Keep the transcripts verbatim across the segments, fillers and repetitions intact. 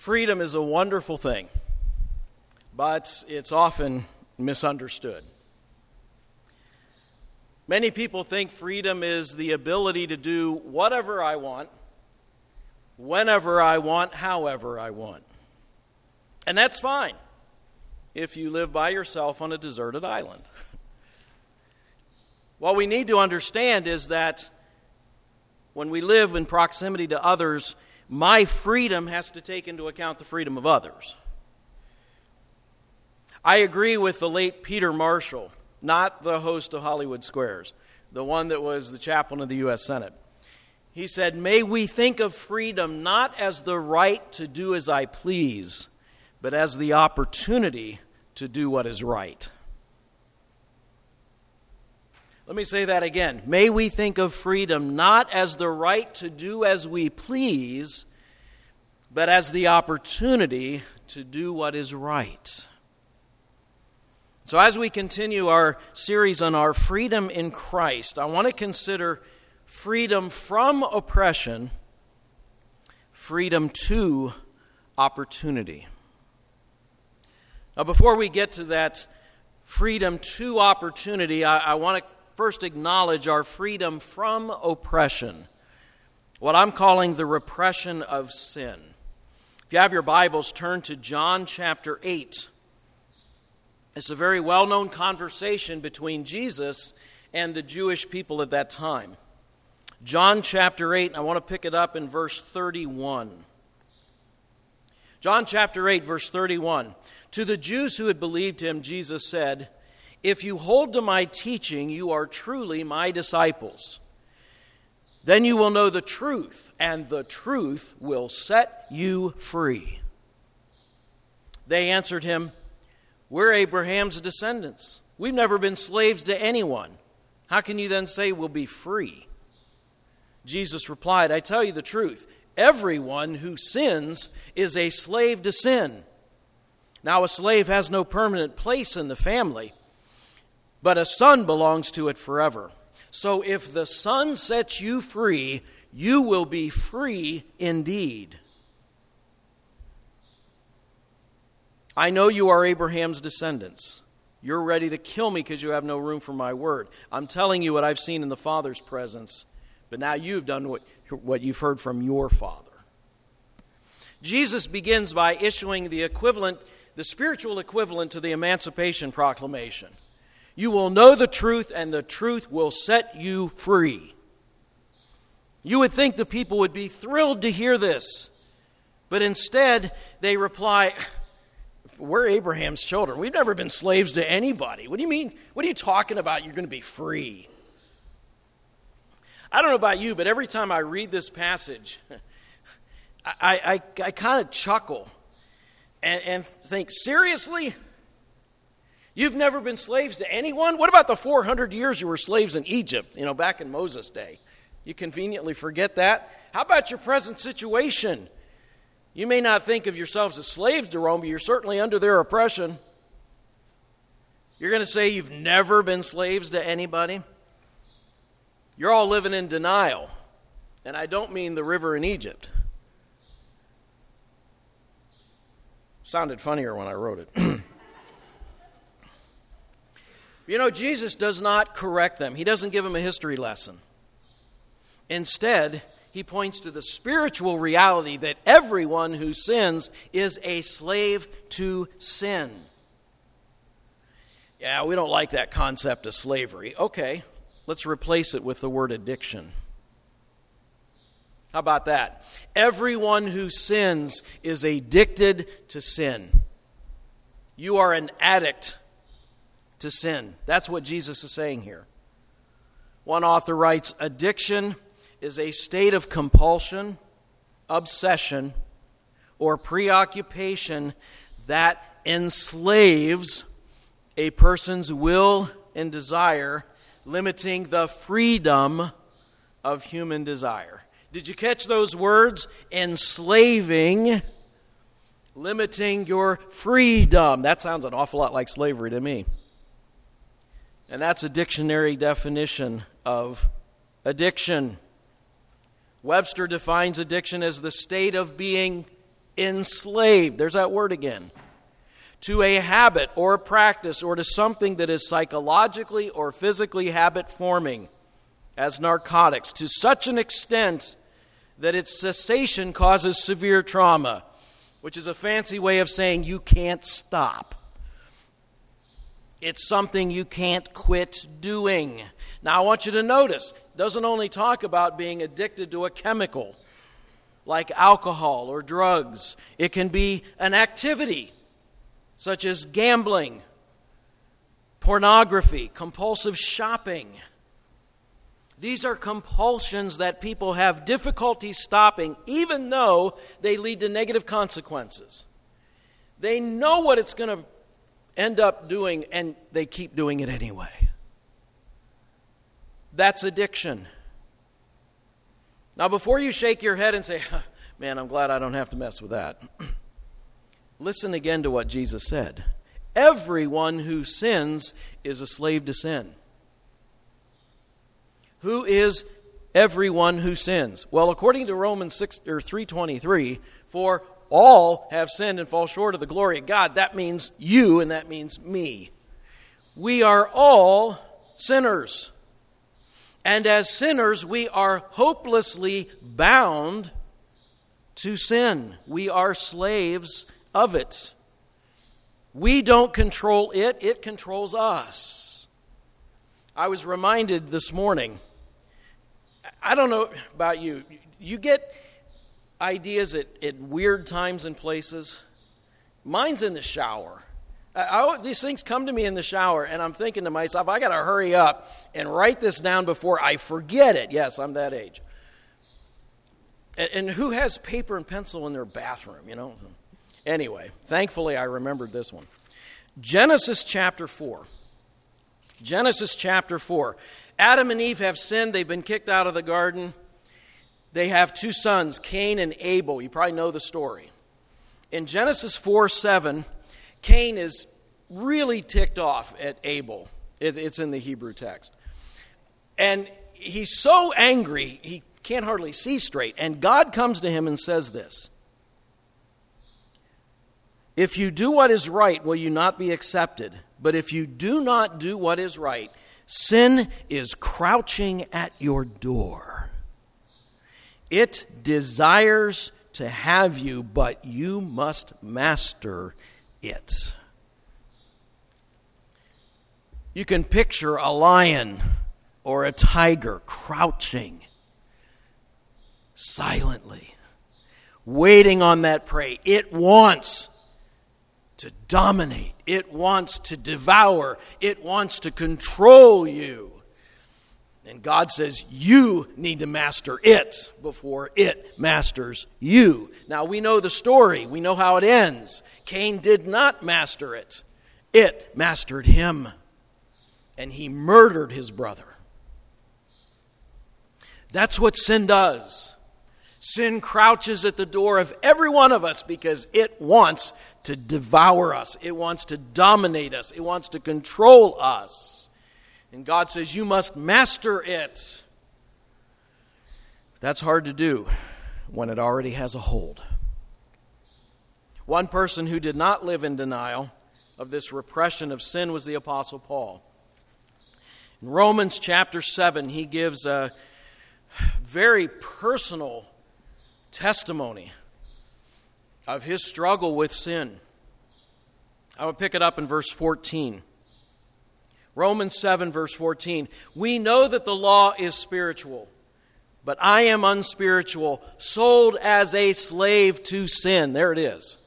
Freedom is a wonderful thing, but it's often misunderstood. Many people think freedom is the ability to do whatever I want, whenever I want, however I want. And that's fine if you live by yourself on a deserted island. What we need to understand is that when we live in proximity to others, my freedom has to take into account the freedom of others. I agree with the late Peter Marshall, not the host of Hollywood Squares, the one that was the chaplain of the U S Senate. He said, "May we think of freedom not as the right to do as I please, but as the opportunity to do what is right." Let me say that again. May we think of freedom not as the right to do as we please, but as the opportunity to do what is right. So as we continue our series on our freedom in Christ, I want to consider freedom from oppression, freedom to opportunity. Now, before we get to that freedom to opportunity, I, I want to first acknowledge our freedom from oppression, what I'm calling the repression of sin. If you have your Bibles, turn to John chapter eight. It's a very well-known conversation between Jesus and the Jewish people at that time. John chapter eight, and I want to pick it up in verse thirty-one. John chapter eight, verse thirty-one. To the Jews who had believed him, Jesus said, "If you hold to my teaching, you are truly my disciples. Then you will know the truth, and the truth will set you free." They answered him, "We're Abraham's descendants. We've never been slaves to anyone. How can you then say we'll be free?" Jesus replied, "I tell you the truth. Everyone who sins is a slave to sin. Now a slave has no permanent place in the family, but a son belongs to it forever. So if the Son sets you free, you will be free indeed. I know you are Abraham's descendants. You're ready to kill me because you have no room for my word. I'm telling you what I've seen in the Father's presence, but now you've done what, what you've heard from your Father." Jesus begins by issuing the equivalent, the spiritual equivalent to the Emancipation Proclamation. You will know the truth, and the truth will set you free. You would think the people would be thrilled to hear this, but instead they reply, "We're Abraham's children. We've never been slaves to anybody. What do you mean? What are you talking about? You're going to be free." I don't know about you, but every time I read this passage, I, I, I kind of chuckle and, and think, seriously? You've never been slaves to anyone? What about the four hundred years you were slaves in Egypt, you know, back in Moses' day? You conveniently forget that. How about your present situation? You may not think of yourselves as slaves to Rome, but you're certainly under their oppression. You're going to say you've never been slaves to anybody? You're all living in denial. And I don't mean the river in Egypt. Sounded funnier when I wrote it. You know, Jesus does not correct them. He doesn't give them a history lesson. Instead, he points to the spiritual reality that everyone who sins is a slave to sin. Yeah, we don't like that concept of slavery. Okay, let's replace it with the word addiction. How about that? Everyone who sins is addicted to sin. You are an addict to sin. That's what Jesus is saying here. One author writes, addiction is a state of compulsion, obsession, or preoccupation that enslaves a person's will and desire, limiting the freedom of human desire. Did you catch those words? Enslaving, limiting your freedom. That sounds an awful lot like slavery to me. And that's a dictionary definition of addiction. Webster defines addiction as the state of being enslaved, there's that word again, to a habit or a practice or to something that is psychologically or physically habit-forming, as narcotics, to such an extent that its cessation causes severe trauma, which is a fancy way of saying you can't stop. It's something you can't quit doing. Now, I want you to notice, it doesn't only talk about being addicted to a chemical like alcohol or drugs. It can be an activity such as gambling, pornography, compulsive shopping. These are compulsions that people have difficulty stopping, even though they lead to negative consequences. They know what it's going to end up doing, and they keep doing it anyway. That's addiction. Now, before you shake your head and say, man, I'm glad I don't have to mess with that, listen again to what Jesus said. Everyone who sins is a slave to sin. Who is everyone who sins? Well, according to Romans six or three twenty-three, for all have sinned and fall short of the glory of God. That means you, and that means me. We are all sinners. And as sinners, we are hopelessly bound to sin. We are slaves of it. We don't control it, it controls us. I was reminded this morning, I don't know about you, you get ideas at, at weird times and places. Mine's in the shower. I, I, these things come to me in the shower, and I'm thinking to myself, I got to hurry up and write this down before I forget it. Yes, I'm that age. And, and who has paper and pencil in their bathroom, you know? Anyway, thankfully I remembered this one. Genesis chapter four. Genesis chapter four. Adam and Eve have sinned. They've been kicked out of the garden. They have two sons, Cain and Abel. You probably know the story. In Genesis four seven, Cain is really ticked off at Abel. It's in the Hebrew text. And he's so angry, he can't hardly see straight. And God comes to him and says this: if you do what is right, will you not be accepted? But if you do not do what is right, sin is crouching at your door. It desires to have you, but you must master it. You can picture a lion or a tiger crouching silently, waiting on that prey. It wants to dominate. It wants to devour. It wants to control you. And God says, you need to master it before it masters you. Now, we know the story. We know how it ends. Cain did not master it. It mastered him. And he murdered his brother. That's what sin does. Sin crouches at the door of every one of us because it wants to devour us. It wants to dominate us. It wants to control us. And God says, you must master it. That's hard to do when it already has a hold. One person who did not live in denial of this repression of sin was the Apostle Paul. In Romans chapter seven, he gives a very personal testimony of his struggle with sin. I will pick it up in verse fourteen. Romans seven, verse fourteen. We know that the law is spiritual, but I am unspiritual, sold as a slave to sin. There it is.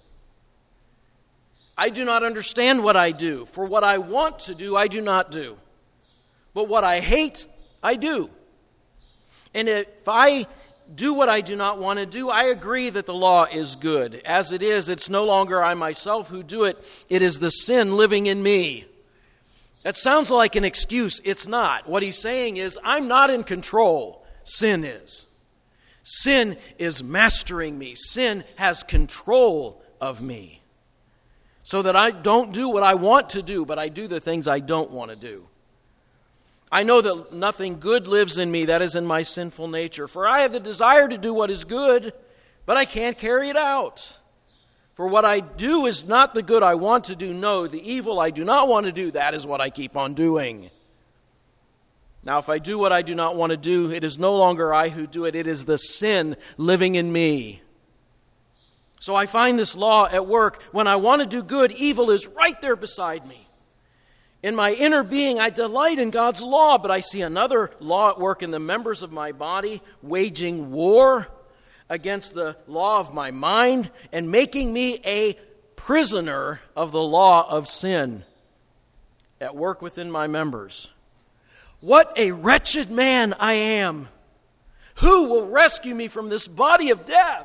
I do not understand what I do, for what I want to do, I do not do. But what I hate, I do. And if I do what I do not want to do, I agree that the law is good. As it is, it's no longer I myself who do it. It is the sin living in me. That sounds like an excuse. It's not. What he's saying is, I'm not in control. Sin is. Sin is mastering me. Sin has control of me. So that I don't do what I want to do, but I do the things I don't want to do. I know that nothing good lives in me, that is in my sinful nature. For I have the desire to do what is good, but I can't carry it out. For what I do is not the good I want to do. No, the evil I do not want to do, that is what I keep on doing. Now, if I do what I do not want to do, it is no longer I who do it. It is the sin living in me. So I find this law at work. When I want to do good, evil is right there beside me. In my inner being, I delight in God's law, but I see another law at work in the members of my body, waging war against the law of my mind and making me a prisoner of the law of sin at work within my members. What a wretched man I am! Who will rescue me from this body of death?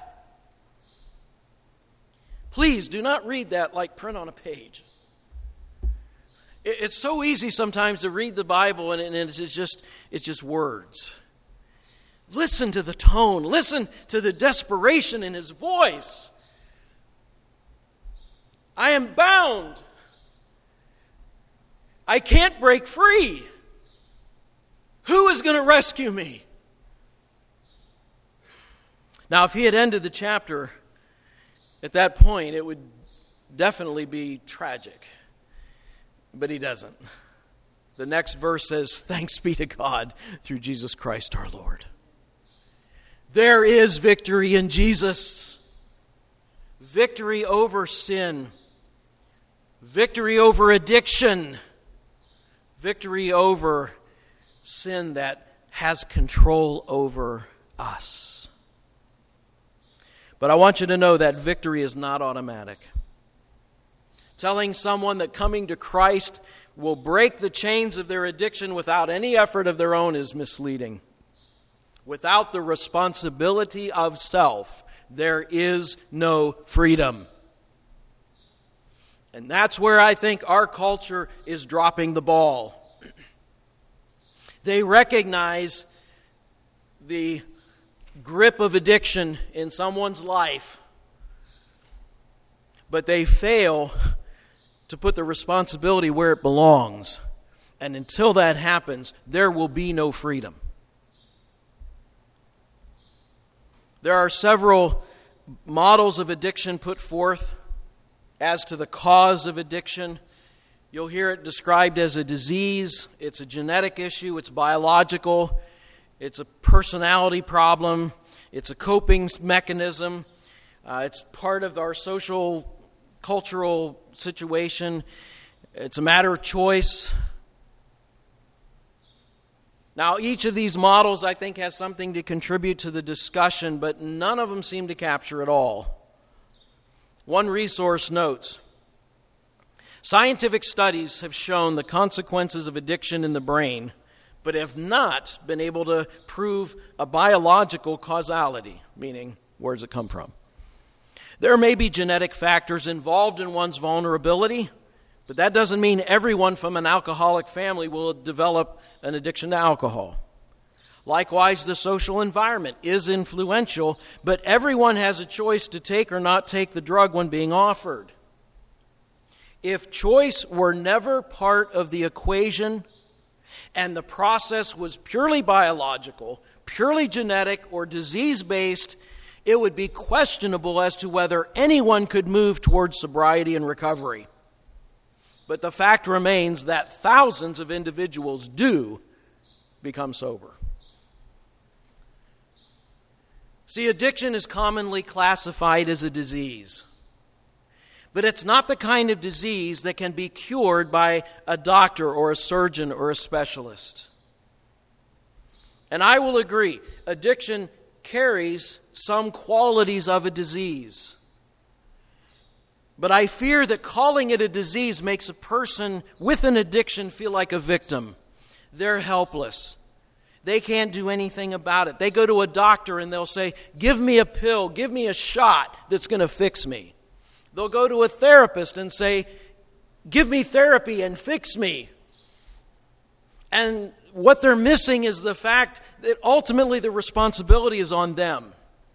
Please do not read that like print on a page. It's so easy sometimes to read the Bible and it's just, it's just words. Listen to the tone. Listen to the desperation in his voice. I am bound. I can't break free. Who is going to rescue me? Now, if he had ended the chapter at that point, it would definitely be tragic. But he doesn't. The next verse says, "Thanks be to God through Jesus Christ our Lord." There is victory in Jesus. Victory over sin. Victory over addiction. Victory over sin that has control over us. But I want you to know that victory is not automatic. Telling someone that coming to Christ will break the chains of their addiction without any effort of their own is misleading. Without the responsibility of self, there is no freedom. And that's where I think our culture is dropping the ball. They recognize the grip of addiction in someone's life, but they fail to put the responsibility where it belongs. And until that happens, there will be no freedom. There are several models of addiction put forth as to the cause of addiction. You'll hear it described as a disease. It's a genetic issue. It's biological. It's a personality problem. It's a coping mechanism. Uh, it's part of our social, cultural situation. It's a matter of choice. Now, each of these models, I think, has something to contribute to the discussion, but none of them seem to capture it all. One resource notes, scientific studies have shown the consequences of addiction in the brain, but have not been able to prove a biological causality, meaning where does it come from? There may be genetic factors involved in one's vulnerability, but that doesn't mean everyone from an alcoholic family will develop an addiction to alcohol. Likewise, the social environment is influential, but everyone has a choice to take or not take the drug when being offered. If choice were never part of the equation and the process was purely biological, purely genetic, or disease-based, it would be questionable as to whether anyone could move towards sobriety and recovery. But the fact remains that thousands of individuals do become sober. See, addiction is commonly classified as a disease. But it's not the kind of disease that can be cured by a doctor or a surgeon or a specialist. And I will agree, addiction carries some qualities of a disease. But I fear that calling it a disease makes a person with an addiction feel like a victim. They're helpless. They can't do anything about it. They go to a doctor and they'll say, "Give me a pill, give me a shot that's going to fix me." They'll go to a therapist and say, "Give me therapy and fix me." And what they're missing is the fact that ultimately the responsibility is on them.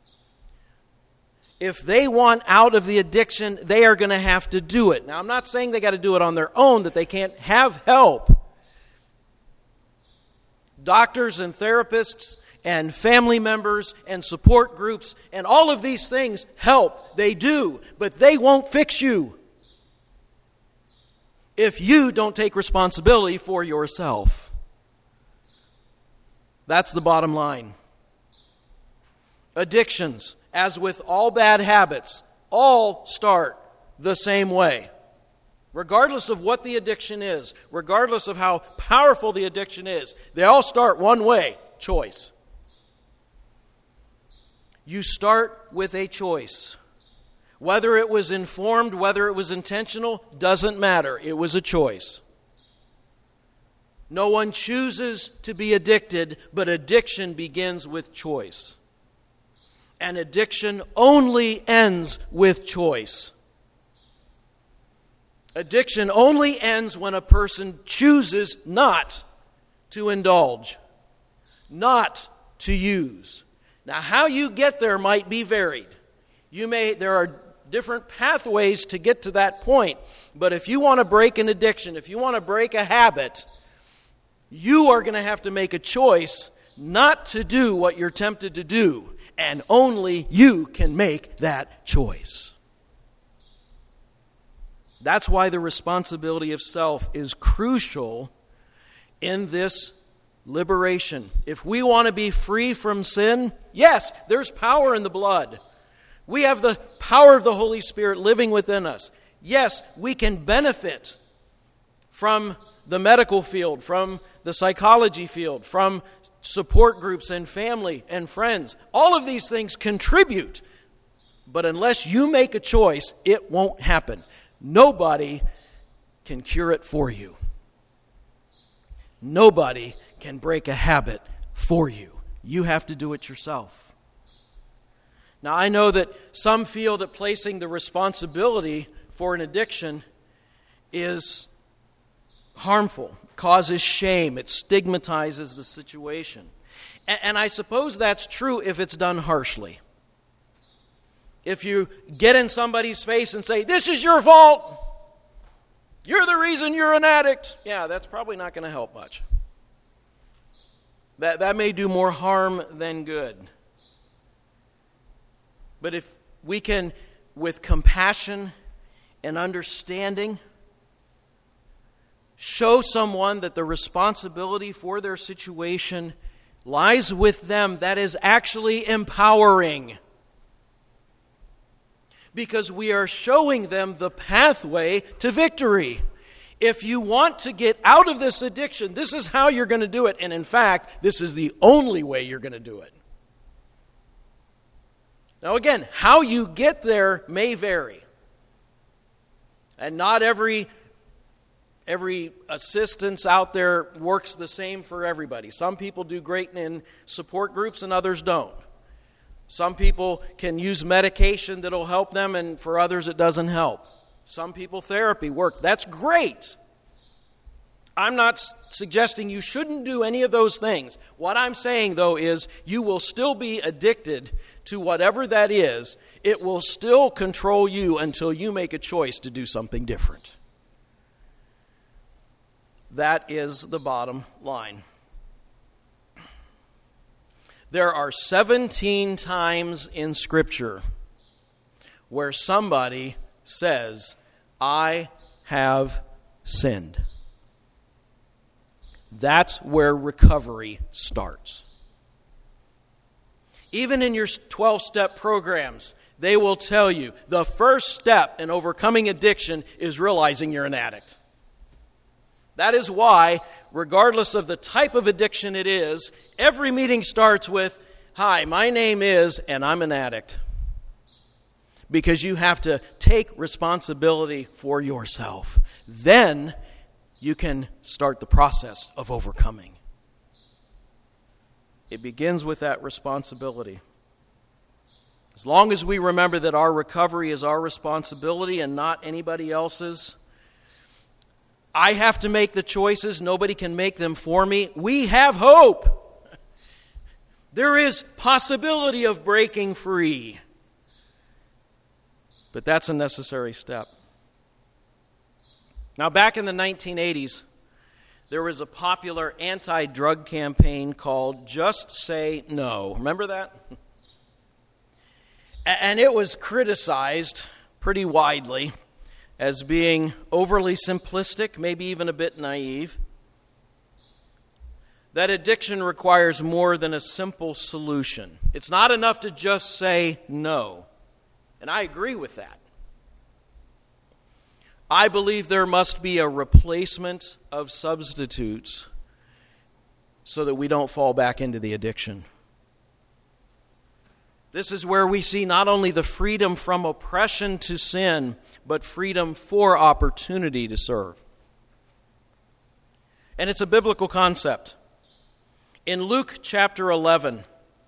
If they want out of the addiction, they are going to have to do it. Now, I'm not saying they got to do it on their own, that they can't have help. Doctors and therapists and family members and support groups and all of these things help. They do, but they won't fix you if you don't take responsibility for yourself. That's the bottom line. Addictions, as with all bad habits, all start the same way. Regardless of what the addiction is, regardless of how powerful the addiction is, they all start one way: choice. You start with a choice. Whether it was informed, whether it was intentional, doesn't matter. It was a choice. No one chooses to be addicted, but addiction begins with choice. And addiction only ends with choice. Addiction only ends when a person chooses not to indulge, not to use. Now, how you get there might be varied. You may there are different pathways to get to that point, but if you want to break an addiction, if you want to break a habit, you are going to have to make a choice not to do what you're tempted to do, and only you can make that choice. That's why the responsibility of self is crucial in this liberation. If we want to be free from sin, yes, there's power in the blood. We have the power of the Holy Spirit living within us. Yes, we can benefit from the medical field, from the psychology field, from support groups and family and friends. All of these things contribute. But unless you make a choice, it won't happen. Nobody can cure it for you. Nobody can break a habit for you. You have to do it yourself. Now, I know that some feel that placing the responsibility for an addiction is harmful, causes shame, it stigmatizes the situation. And, and I suppose that's true if it's done harshly. If you get in somebody's face and say, "This is your fault. You're the reason you're an addict." Yeah, that's probably not going to help much. That, that may do more harm than good. But if we can, with compassion and understanding, show someone that the responsibility for their situation lies with them, that is actually empowering. Because we are showing them the pathway to victory. If you want to get out of this addiction, this is how you're going to do it. And in fact, this is the only way you're going to do it. Now again, how you get there may vary. And not every, every assistance out there works the same for everybody. Some people do great in support groups and others don't. Some people can use medication that'll help them, and for others it doesn't help. Some people therapy works. That's great. I'm not s- suggesting you shouldn't do any of those things. What I'm saying, though, is you will still be addicted to whatever that is. It will still control you until you make a choice to do something different. That is the bottom line. There are seventeen times in Scripture where somebody says, "I have sinned." That's where recovery starts. Even in your twelve-step programs, they will tell you the first step in overcoming addiction is realizing you're an addict. That is why, regardless of the type of addiction it is, every meeting starts with, "Hi, my name is, and I'm an addict." Because you have to take responsibility for yourself. Then you can start the process of overcoming. It begins with that responsibility. As long as we remember that our recovery is our responsibility and not anybody else's, I have to make the choices. Nobody can make them for me. We have hope. There is possibility of breaking free. But that's a necessary step. Now, back in the nineteen eighties, there was a popular anti-drug campaign called Just Say No. Remember that? And it was criticized pretty widely as being overly simplistic, maybe even a bit naive. That addiction requires more than a simple solution. It's not enough to just say no. And I agree with that. I believe there must be a replacement of substitutes so that we don't fall back into the addiction. This is where we see not only the freedom from oppression to sin, but freedom for opportunity to serve. And it's a biblical concept. In Luke chapter eleven,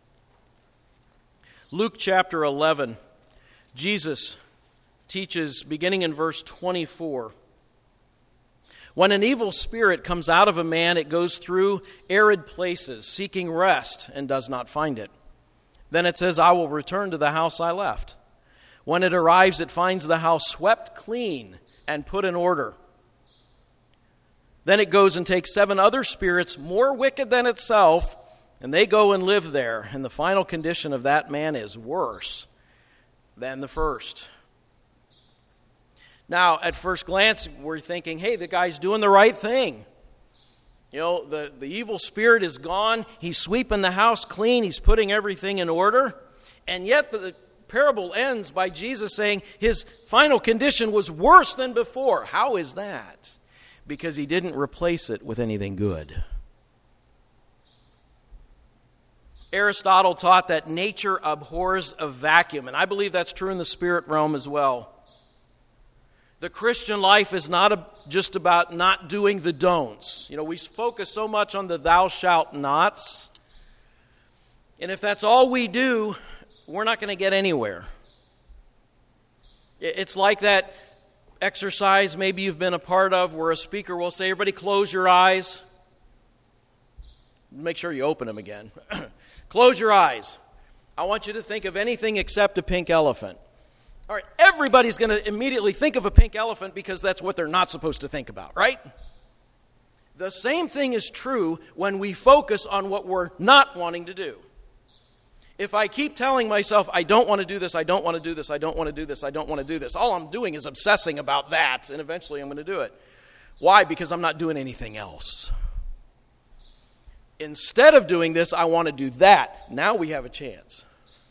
Luke chapter eleven, Jesus teaches, beginning in verse twenty-four, when an evil spirit comes out of a man, it goes through arid places, seeking rest, and does not find it. Then it says, I will return to the house I left. When it arrives, it finds the house swept clean and put in order. Then it goes and takes seven other spirits more wicked than itself, and they go and live there. And the final condition of that man is worse than the first. Now, at first glance, we're thinking, hey, the guy's doing the right thing. You know, the, the evil spirit is gone. He's sweeping the house clean. He's putting everything in order. And yet the parable ends by Jesus saying his final condition was worse than before. How is that? Because he didn't replace it with anything good. Aristotle taught that nature abhors a vacuum, and I believe that's true in the spirit realm as well. The Christian life is not a, just about not doing the don'ts. You know, we focus so much on the thou shalt nots, and if that's all we do, we're not going to get anywhere. It's like that exercise maybe you've been a part of where a speaker will say, everybody close your eyes. Make sure you open them again. Close your eyes. I want you to think of anything except a pink elephant. All right, everybody's going to immediately think of a pink elephant because that's what they're not supposed to think about, right? The same thing is true when we focus on what we're not wanting to do. If I keep telling myself, I don't want to do this, I don't want to do this, I don't want to do this, I don't want to do this, all I'm doing is obsessing about that, and eventually I'm going to do it. Why? Because I'm not doing anything else. Instead of doing this, I want to do that. Now we have a chance.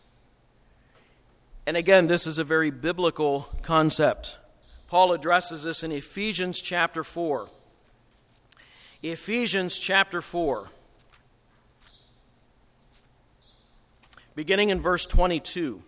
And again, this is a very biblical concept. Paul addresses this in Ephesians chapter four. Ephesians chapter four. Beginning in verse twenty-two.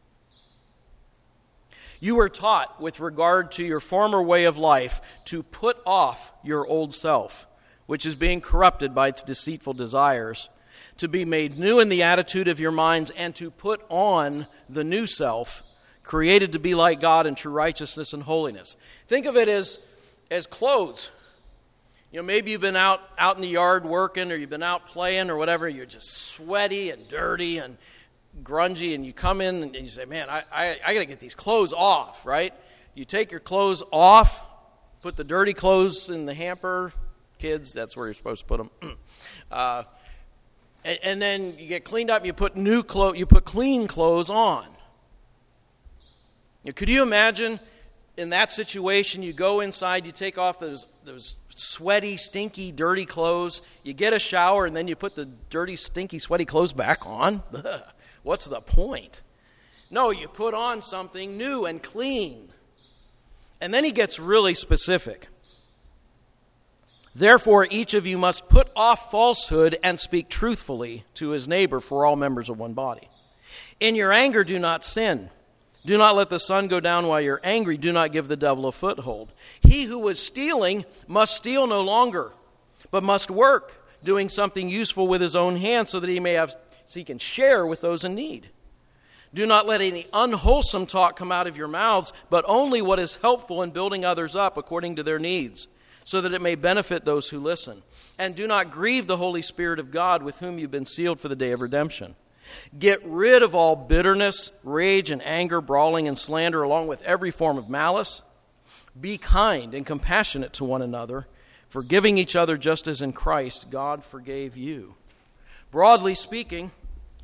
You were taught with regard to your former way of life to put off your old self, which is being corrupted by its deceitful desires, to be made new in the attitude of your minds, and to put on the new self, created to be like God in true righteousness and holiness. Think of it as, as clothes. You know, maybe you've been out, out in the yard working, or you've been out playing or whatever. You're just sweaty and dirty and grungy, and you come in and you say, man, I, I, I got to get these clothes off, right? You take your clothes off, put the dirty clothes in the hamper. Kids, that's where you're supposed to put them. uh, and, and then you get cleaned up, you put new clothes, you put clean clothes on. Now, could you imagine in that situation, you go inside, you take off those those sweaty, stinky, dirty clothes, you get a shower, and then you put the dirty, stinky, sweaty clothes back on? What's the point? No, you put on something new and clean. And then he gets really specific. Therefore, each of you must put off falsehood and speak truthfully to his neighbor, for all members of one body. In your anger, do not sin. Do not let the sun go down while you're angry. Do not give the devil a foothold. He who was stealing must steal no longer, but must work, doing something useful with his own hands, so that he may have, so he can share with those in need. Do not let any unwholesome talk come out of your mouths, but only what is helpful in building others up according to their needs, so that it may benefit those who listen. And do not grieve the Holy Spirit of God, with whom you've been sealed for the day of redemption. Get rid of all bitterness, rage, and anger, brawling, and slander, along with every form of malice. Be kind and compassionate to one another, Forgiving each other just as in Christ God forgave you. Broadly speaking,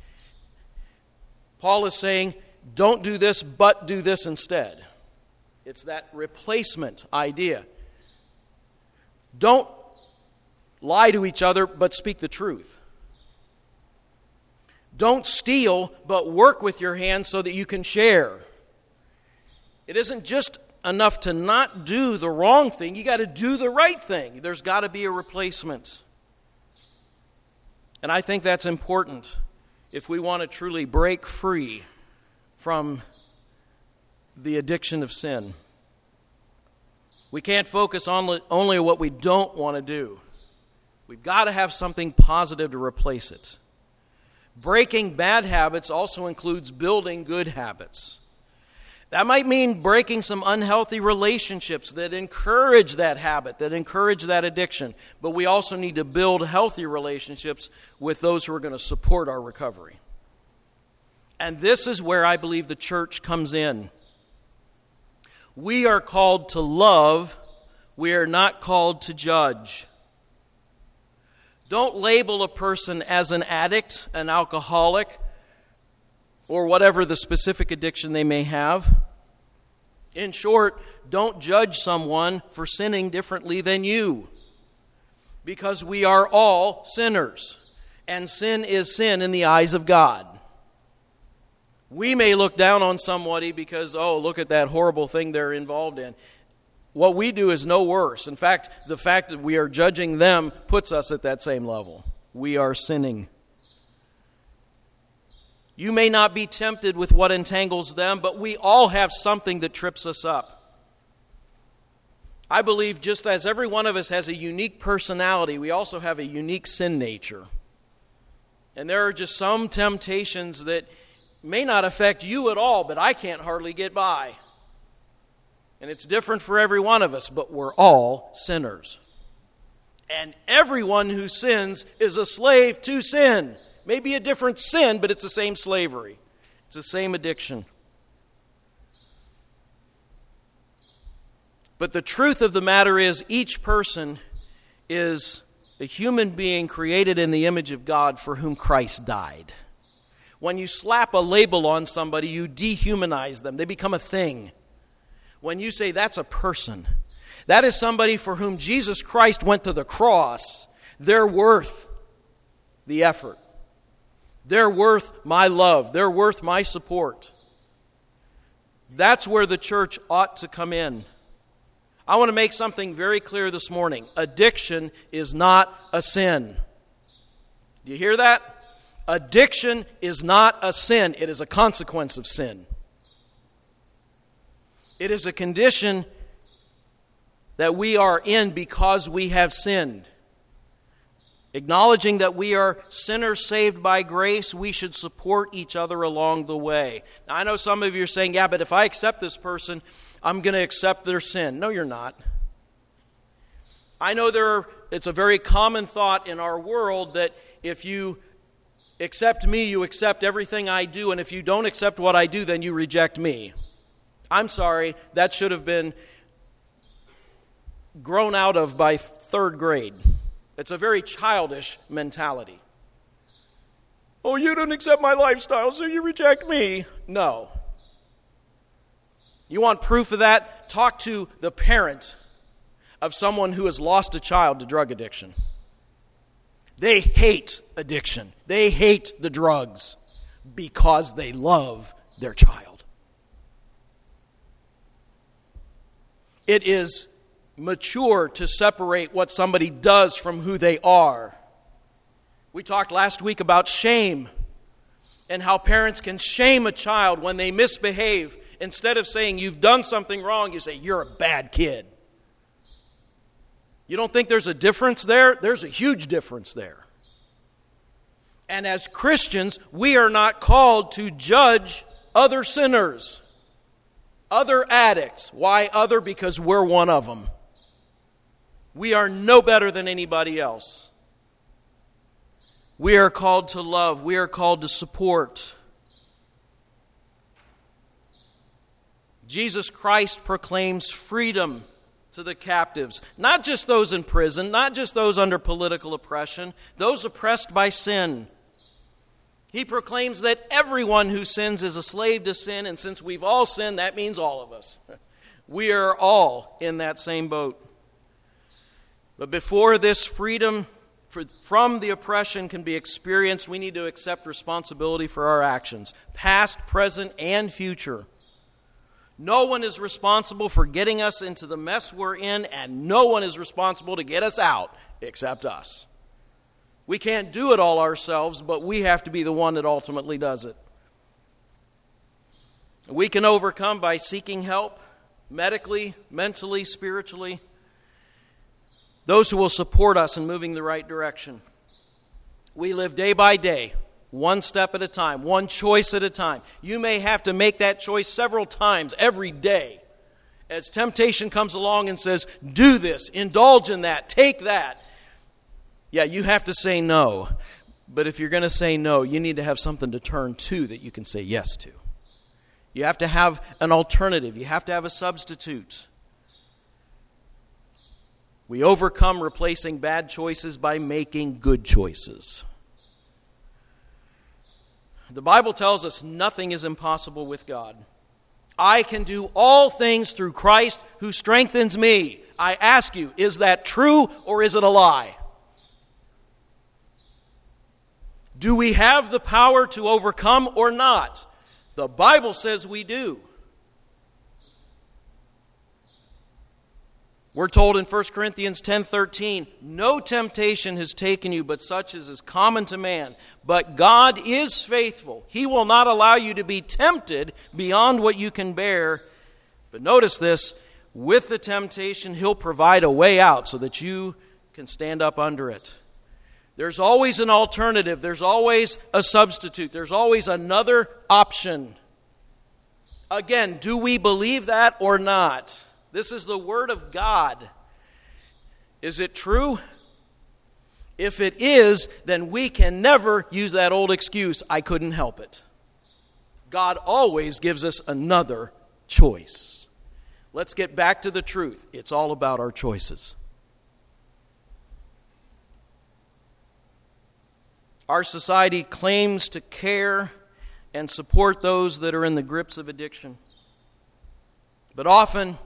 Paul is saying, don't do this, but do this instead. It's that replacement idea. Don't lie to each other, but speak the truth. Don't steal, but work with your hands so that you can share. It isn't just enough to not do the wrong thing. You got to do the right thing. There's got to be a replacement. And I think that's important if we want to truly break free from the addiction of sin. We can't focus on only what we don't want to do. We've got to have something positive to replace it. Breaking bad habits also includes building good habits. That might mean breaking some unhealthy relationships that encourage that habit, that encourage that addiction. But we also need to build healthy relationships with those who are going to support our recovery. And this is where I believe the church comes in. We are called to love. We are not called to judge. Don't label a person as an addict, an alcoholic, or whatever the specific addiction they may have. In short, don't judge someone for sinning differently than you, because we are all sinners, and sin is sin in the eyes of God. We may look down on somebody because, oh, look at that horrible thing they're involved in. What we do is no worse. In fact, the fact that we are judging them puts us at that same level. We are sinning. You may not be tempted with what entangles them, but we all have something that trips us up. I believe just as every one of us has a unique personality, we also have a unique sin nature. And there are just some temptations that may not affect you at all, but I can't hardly get by. And it's different for every one of us, but we're all sinners. And everyone who sins is a slave to sin. Maybe a different sin, but it's the same slavery. It's the same addiction. But the truth of the matter is, each person is a human being created in the image of God for whom Christ died. When you slap a label on somebody, you dehumanize them. They become a thing. When you say that's a person, that is somebody for whom Jesus Christ went to the cross, they're worth the effort. They're worth my love. They're worth my support. That's where the church ought to come in. I want to make something very clear this morning. Addiction is not a sin. Do you hear that? Addiction is not a sin. It is a consequence of sin. It is a condition that we are in because we have sinned. Acknowledging that we are sinners saved by grace, we should support each other along the way. Now, I know some of you are saying, yeah, but if I accept this person, I'm going to accept their sin. No, you're not. I know there are, it's a very common thought in our world that if you accept me, you accept everything I do, and if you don't accept what I do, then you reject me. I'm sorry, that should have been grown out of by third grade. It's a very childish mentality. Oh, you don't accept my lifestyle, so you reject me. No. You want proof of that? Talk to the parent of someone who has lost a child to drug addiction. They hate addiction. They hate the drugs because they love their child. It is mature to separate what somebody does from who they are. We talked last week about shame and how parents can shame a child when they misbehave. Instead of saying you've done something wrong, you say you're a bad kid. You don't think there's a difference there? There's a huge difference there. And as Christians, we are not called to judge other sinners, other addicts. Why other? Because we're one of them. We are no better than anybody else. We are called to love. We are called to support. Jesus Christ proclaims freedom to the captives, not just those in prison, not just those under political oppression, those oppressed by sin. He proclaims that everyone who sins is a slave to sin, and since we've all sinned, that means all of us. We are all in that same boat. But before this freedom from the oppression can be experienced, we need to accept responsibility for our actions, past, present, and future. No one is responsible for getting us into the mess we're in, and no one is responsible to get us out except us. We can't do it all ourselves, but we have to be the one that ultimately does it. We can overcome by seeking help, medically, mentally, spiritually. Those who will support us in moving the right direction. We live day by day, one step at a time, one choice at a time. You may have to make that choice several times every day. As temptation comes along and says, do this, indulge in that, take that. Yeah, you have to say no. But if you're going to say no, you need to have something to turn to that you can say yes to. You have to have an alternative. You have to have a substitute. We overcome replacing bad choices by making good choices. The Bible tells us nothing is impossible with God. I can do all things through Christ who strengthens me. I ask you, is that true or is it a lie? Do we have the power to overcome or not? The Bible says we do. We're told in First Corinthians ten thirteen, no temptation has taken you but such as is common to man. But God is faithful. He will not allow you to be tempted beyond what you can bear. But notice this, with the temptation, He'll provide a way out so that you can stand up under it. There's always an alternative. There's always a substitute. There's always another option. Again, do we believe that or not? This is the Word of God. Is it true? If it is, then we can never use that old excuse, I couldn't help it. God always gives us another choice. Let's get back to the truth. It's all about our choices. Our society claims to care and support those that are in the grips of addiction. But often,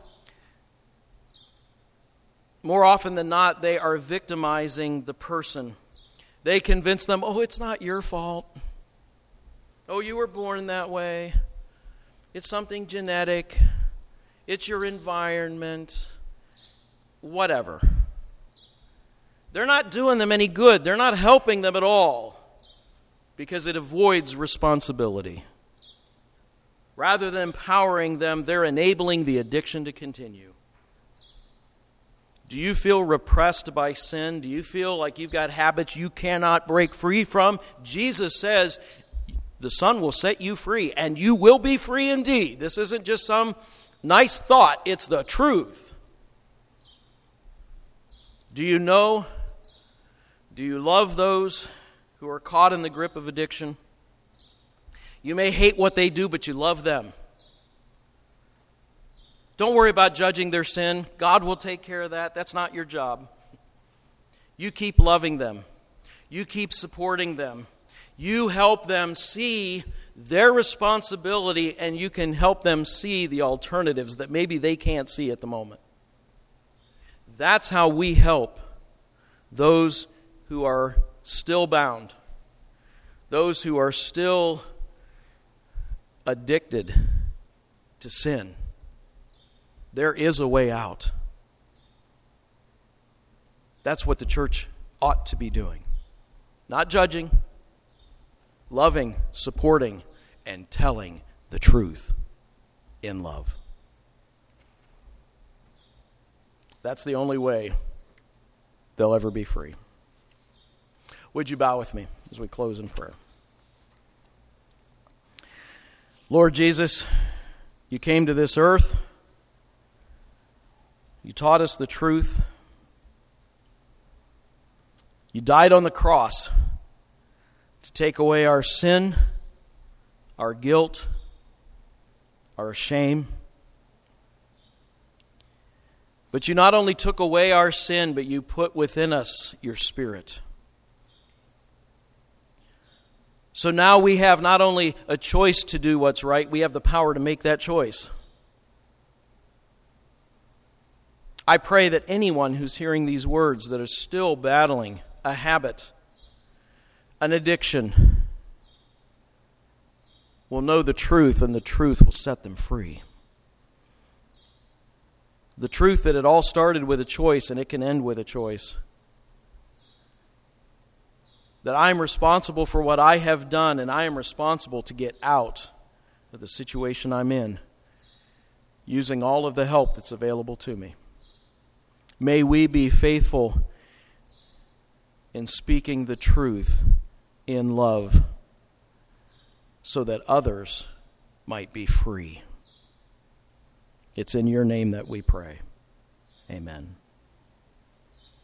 more often than not, they are victimizing the person. They convince them, oh, it's not your fault. Oh, you were born that way. It's something genetic. It's your environment. Whatever. They're not doing them any good. They're not helping them at all because it avoids responsibility. Rather than empowering them, they're enabling the addiction to continue. Do you feel repressed by sin? Do you feel like you've got habits you cannot break free from? Jesus says the Son will set you free, and you will be free indeed. This isn't just some nice thought. It's the truth. Do you know, do you love those who are caught in the grip of addiction? You may hate what they do, but you love them. Don't worry about judging their sin. God will take care of that. That's not your job. You keep loving them. You keep supporting them. You help them see their responsibility, and you can help them see the alternatives that maybe they can't see at the moment. That's how we help those who are still bound, those who are still addicted to sin. There is a way out. That's what the church ought to be doing. Not judging, loving, supporting, and telling the truth in love. That's the only way they'll ever be free. Would you bow with me as we close in prayer? Lord Jesus, you came to this earth. You taught us the truth. You died on the cross to take away our sin, our guilt, our shame. But you not only took away our sin, but you put within us your Spirit. So now we have not only a choice to do what's right, we have the power to make that choice. I pray that anyone who's hearing these words that is still battling a habit, an addiction, will know the truth, and the truth will set them free. The truth that it all started with a choice and it can end with a choice. That I am responsible for what I have done, and I am responsible to get out of the situation I'm in, using all of the help that's available to me. May we be faithful in speaking the truth in love, so that others might be free. It's in your name that we pray. Amen.